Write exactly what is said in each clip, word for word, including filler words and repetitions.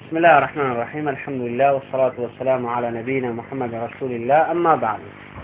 بسم الله الرحمن الرحيم. الحمد لله والصلاة والسلام على نبينا محمد رسول الله. أما بعد،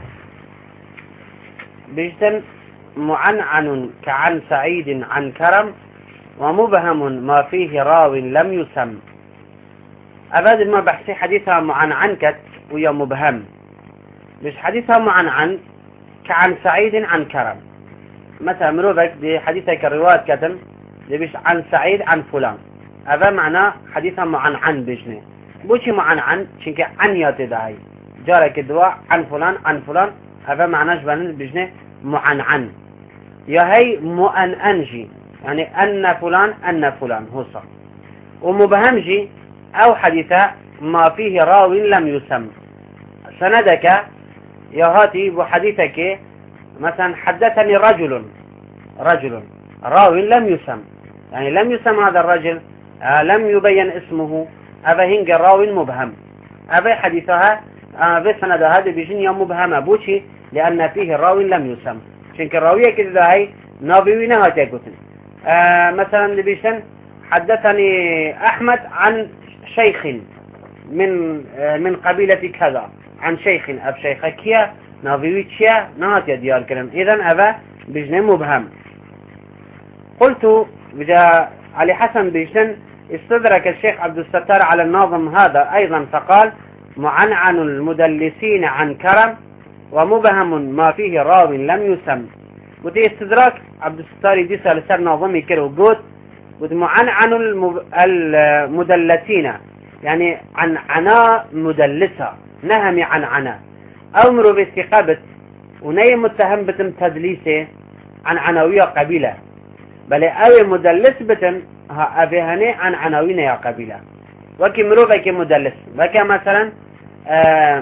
بيجتن معنعن كعن سعيد عن كرم، ومبهم ما فيه راو لم يسم. أباد ما بحثي حديثها معنعن كت ويا مبهم، مش حديثها معنعن كعن سعيد عن كرم. مثلا مروبك دي حديثك الرواية كتم دي بيش عن سعيد عن فلان، هذا معنى حديثها معنعن بجنه. بوشي معنعن شنك عن يتدعي جارك الدواء عن فلان عن فلان، هذا معنى جبان بجنه معنعن. يا هي مؤننجي يعني أن فلان أن فلان هو صح. ومبهمجي أو حديثة ما فيه راو لم يسم. سندك يا هاتي بحديثك مثلا حدثني رجل رجل راو لم يسم، يعني لم يسم هذا الرجل، آه لم يبين اسمه، هذا هنج راو مبهم. هذا حديثها آه في سند هذا بجنية مبهمة بوشي لأن فيه راو لم يسم. شنك الراوية كده هاي نابوينة هاتي قلتن. آه مثلا بيشن حدثني أحمد عن شيخ من آه من قبيلة كذا، عن شيخ أب شيخ كيا نابويتشيا نهاتي ديار كلام. إذن هذا بجنة مبهم. قلت بجا علي حسن بيشن استدرك الشيخ عبد الستار على الناظم هذا أيضا فقال معنعن المدلسين عن كرم، ومبهم ما فيه راو لم يسم. ودي استدراك عبد الستار دي سالسر ناظمي كده وقلت ودي معنعن المدلسين يعني عن عنا مدلسة نهمي عن عنا أمر باستقابة وني متهم بتم تدليسه عن عناوية قبيلة، بل أوي مدلس بتن ها أبيهني عن عناوين يا قبيلة. وكي مروفة كي مدلس وكي مثلا آه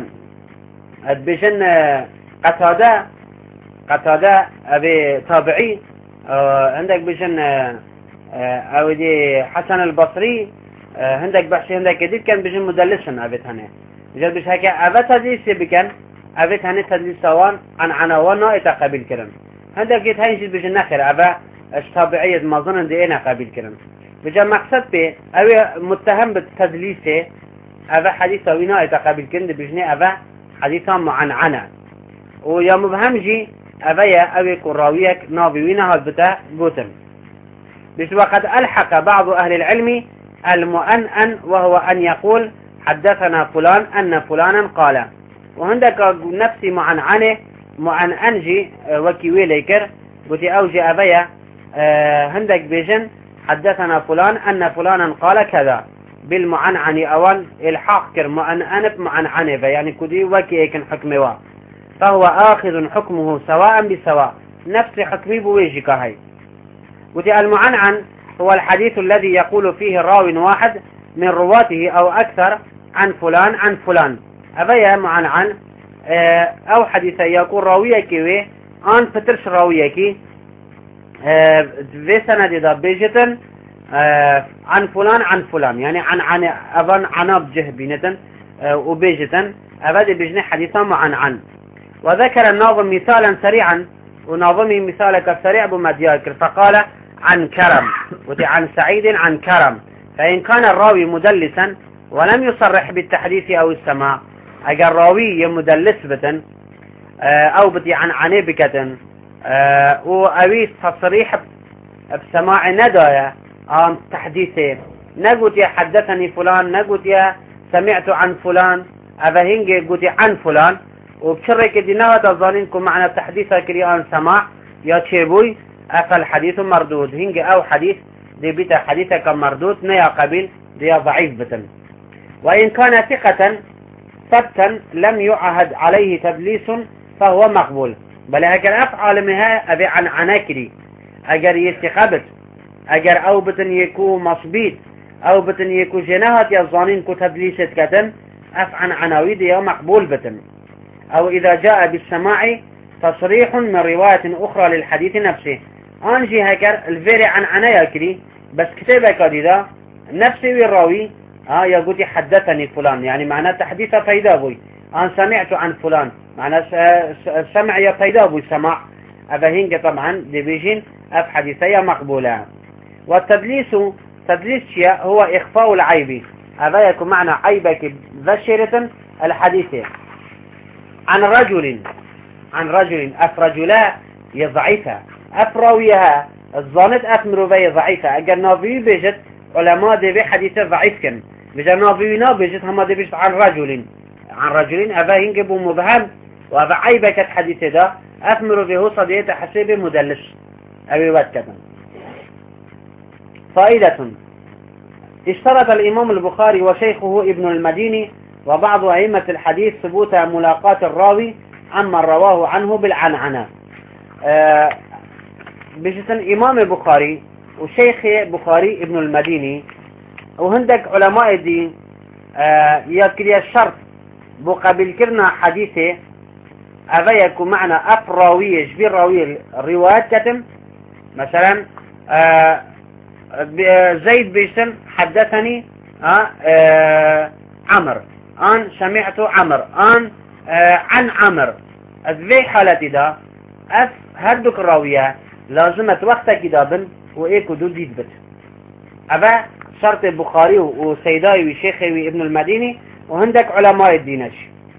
بجن قتادة قتادة أبي تابعي، آه عندك بجن آه أو دي حسن البصري، آه عندك بحشي عندك جديد كان بجن مدلسا أبيتهني جد بش هكا أبا تدليسي بكن أبيتهني تدليس سوان عن عناوين نائطة قبيل كرم. عندك جيت هاي بجن نخر أبا الطابعية ما ظن دي أنا قبيل كرم. بجا مقصد به أبي متهم بالتدليسه أبا حديثه وينائي تقابل كند بجني أبا حديثه معنعنة. ويا مبهمجي أبا يا أبي كراويك نابي وينها البتاع قوتم. بس وقد ألحق بعض أهل العلم المؤنن، وهو أن يقول حدثنا فلان أن فلانا قال. وعندك نفسي معنعنة معننجي وكيوي ليكر قلت أوجي أبايا آه هندك بيجن حدثنا فلان أن فلانا قال كذا بالمعنعن أول الحاق كر معنعنب معنعنب يعني كدي وكي يكن حكمه، فهو آخذ حكمه سواء بسواء نفس حكمي بويجك هاي. قلت المعنعن هو الحديث الذي يقول فيه راو واحد من رواته أو أكثر عن فلان عن فلان. أبايا معنعن آه أو حديث يقول راوية كيوي آن فترش راوية كي في سند دا بيجتن آه عن فلان عن فلان يعني عن عن أظن عناب جه بينتن آه وبيجتن أبدا بيجني حديثا عن عن. وذكر الناظم مثالا سريعا، وناظمي مثالك سريع بمدياكر فقال عن كرم ودي عن سعيد عن كرم. فإن كان الراوي مدلسا ولم يصرح بالتحديث أو السماع، أجر راوي مدلس بتن آه أو بدي عن عنيبكة أه وأويس تصريح بسماع ندايا عن تحديثه، نقول يا حدثني فلان، نقول يا سمعت عن فلان، أبهنجي قلت عن فلان. وبشرك دينها تظنينكم معنى تحديثه كريان سماع يا تشيبوي أفل حديث مردود هنجي أو حديث دي بيتا حديثك مردود نيا قبيل دي ضعيف بتن. وإن كان ثقة ثبتا لم يعهد عليه تدليس فهو مقبول. بل اگر افعال مها ابي عن عناكري اگر يستقبت اگر او بتن يكو مصبيت او بتن يكو جناهات يظانين كو تدليست كتن افعن عناويد يا مقبول بتن. او اذا جاء بالسماع تصريح من رواية اخرى للحديث نفسه انجي هكر الفيري عن عناكري بس كتابك كده نفسي الراوي اه يقول حدثني فلان يعني معناه تحديث فايدا بوي أنا سمعت عن فلان معنى سمع يا فايدا بوي سماع أبهنج طبعا ديبيجين أف حديثية مقبولة. والتدليس تدليس شيء هو إخفاء العيب هذا يكون معنى عيبك بشرة الحديثة عن رجل عن رجل أفرجلا يضعيفها أفراويها الظانت أفمرو بي ضعيفة أجر نافيو بيجت علماء دي بي حديثة ضعيف كن بجر نافيو بيجت هما دي بيجت عن رجل عن رجل أفا ينجبوا مبهم وأفا عيبك الحديثة ده أفمرو بيه صديقة حسيب مدلس أبي واتكتن. فائدة: اشترط الإمام البخاري وشيخه ابن المديني وبعض أئمة الحديث ثبوت ملاقاة الراوي عمن رواه عنه بالعنعنة. أه بجسن إمام البخاري وشيخ بخاري ابن المديني وهندك علماء الدين أه يذكر الشرط بقبل كرنا حديثه أذا يكون معنى أفراوي يشبه راوي الروايات كتم مثلا أه زيد بيسن حدثني أه أه عمر أن سمعت عمر أن أه عن عمر ذي حالتي دا أف هردك الراوية لازمت وقت كتابا وإيكو دو ديد بت أبا شرط البخاري وسيداي وشيخي وابن المديني وهندك علماء الدينش.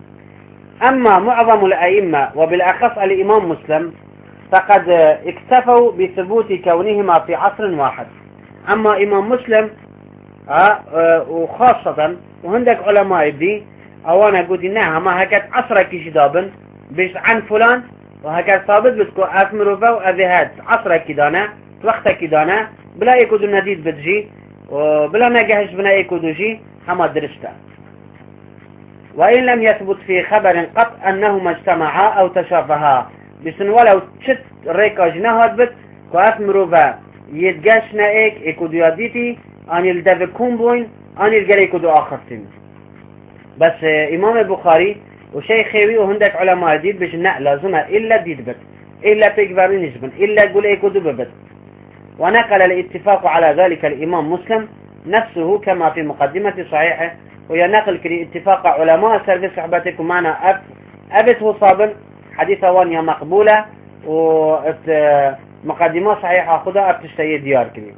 أما معظم الأئمة وبالأخص الإمام مسلم فقد اكتفوا بثبوت كونهما في عصر واحد. أما إمام مسلم آه آه وخاصة وهندك علماء الدين أوانا قلت إنها ما هكذا عصرك جدابا بيش عن فلان وهكذا ثابت بتكو أثمروا فو أذهات عصرك كدانا وقتك كدانا بلا يكودو نديد بتجي وبلا نجهش بنا يكودو جي هما درشتا. وإن لم يثبت في خبر قط أنهما اجتمعا أو تشافها بسن ولو تشت ريكا جناهات بت وأثمروا فو يتجاشنا ايك ايكودو يديتي ان يلدفكون بوين ان يلقى ايكودو اخرتين. بس امام البخاري وشيخي وهندك علماء ديد بيش نا لازمها الا ديد بت الا تكبرين نجبن الا قول ايكودو ببت. ونقل الاتفاق على ذلك الامام مسلم نفسه كما في مقدمة صحيحه وينقل كري اتفاق علماء سرد صحبتكم معنا أب أبته صابن حديثة وانيا مقبولة وات مقدمة صحيحة خدا أبتشتهي ديار كريم.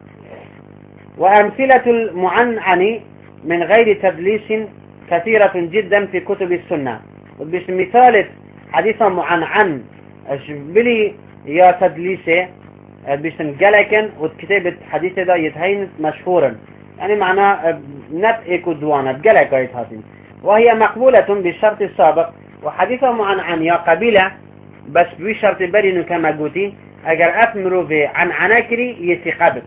وأمثلة المعنعن من غير تدليس كثيرة جدا في كتب السنة. بس مثال حديثا معنعن بلي يا تدليسه بس نقلكن وكتابة حديثة دا يتهين مشهورا يعني معناه نبئك ودوانا بقلك يتهين وهي مقبولة بالشرط السابق. وحديثا معنعن يا قبيلة بس بشرط برينو كما قلتي اگر أثمروا في عن عناكري يتقابت.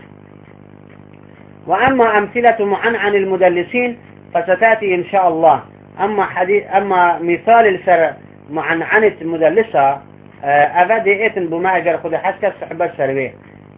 وأما أمثلة معنعن المدلسين فستأتي إن شاء الله. أما حديث أما مثال السر معنعنة المدلسة أفادي إتن بما أجر خد حسك صحبة سرويه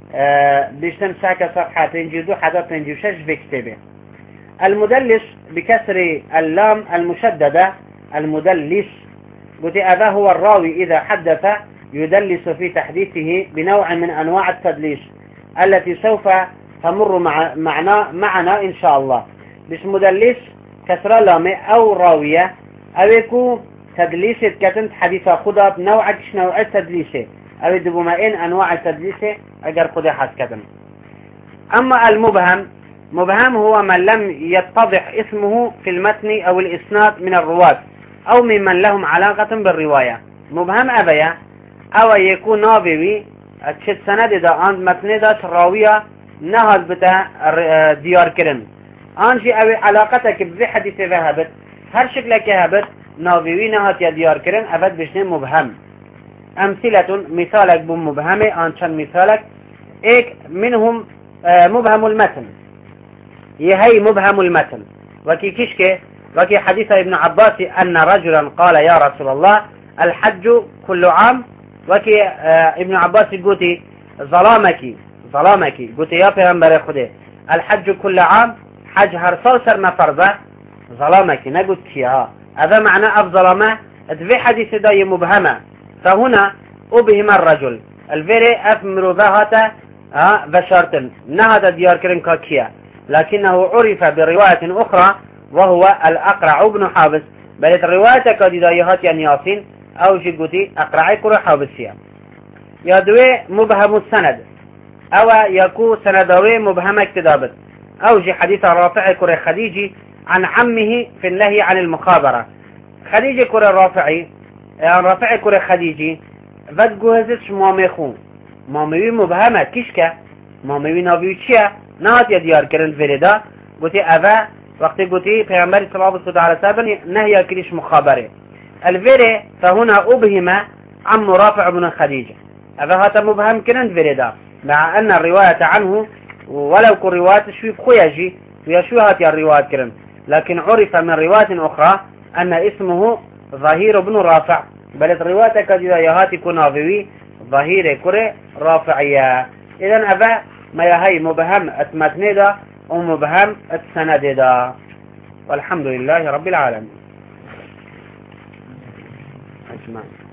بيشتم ساكة صفحة تنجدو حدا تنجيو شش في كتابه. المدلس بكسر اللام المشددة المدلس قلت هذا هو الراوي إذا حدث يدلس في تحديثه بنوع من أنواع التدليس التي سوف تمر مع معنا معنا إن شاء الله. بس مدلس كسر لام أو راوية أو يكون تدليس كتنت حديثة خدا بنوع كش نوع التدليس أو دبومائن أنواع التدليس أجر خدا حس كتن. أما المبهم مبهم هو من لم يتضح اسمه في المتن أو الإسناد من الرواة أو ممن لهم علاقة بالرواية. مبهم أبيا أو يكون نابوي تشد سند دا عند متن دا راوية نهض بتا ديار كرن أنشي أو علاقتك بذي حديث ذهبت هر شكلك هبت نابوي نهض يا ديار كرن أبد بشنين مبهم. أمثلة مثالك بمبهمة أنشان مثالك إيك منهم مبهم المتن يهي مبهم المتن وكي كشك وكي حديث ابن عباس أن رجلا قال يا رسول الله الحج كل عام وكي اه ابن عباس قلت ظلامك ظلامك قلت يا پیغمبر خده الحج كل عام حج هر سال سر مفرضه ظلامك نقول كيها هذا معنى أفظلمه في حديث داي مبهمة. فهنا أبهم الرجل الفيري أفمر ذهته اه بشرط نهد ديار كرنكا كيا لكنه عرف برواية أخرى وهو الأقرع بن حابس بل الرواية كديدايهات يعني ياسين أو جيقوتي أقرعي كرة حابسية. يدوي مبهم السند أو يكو سندوي مبهم اكتدابت أو جي حديث رافع كرة خديجي عن عمه في النهي عن المخابرة. خديجة كره الرافعي يعني رافعي كره خديجي فد جوهزتش مامي خو مامي مبهمة كيشكا مامي نابيو تشيا نهات يديار كرن فريدا قلتي أفا وقت قلتي پیغمبر صلى الله عليه وسلم نهي كريش مخابرة الفيري فهنا أبهم عم رافع بن خديجة أفا هذا مبهم كرن فريدا مع أن الرواية عنه ولو كن رواية شويف خوياجي ويشو هاتي الرواية كرن لكن عرف من رواية أخرى أن اسمه ظهير بن رافع بل الرواية كذا يهاتي كنافوي ظهير كره رافعية. إذن أفا ما يهي مبهم أتمتني دا ومبهم السند دا والحمد لله رب العالمين أجمعين.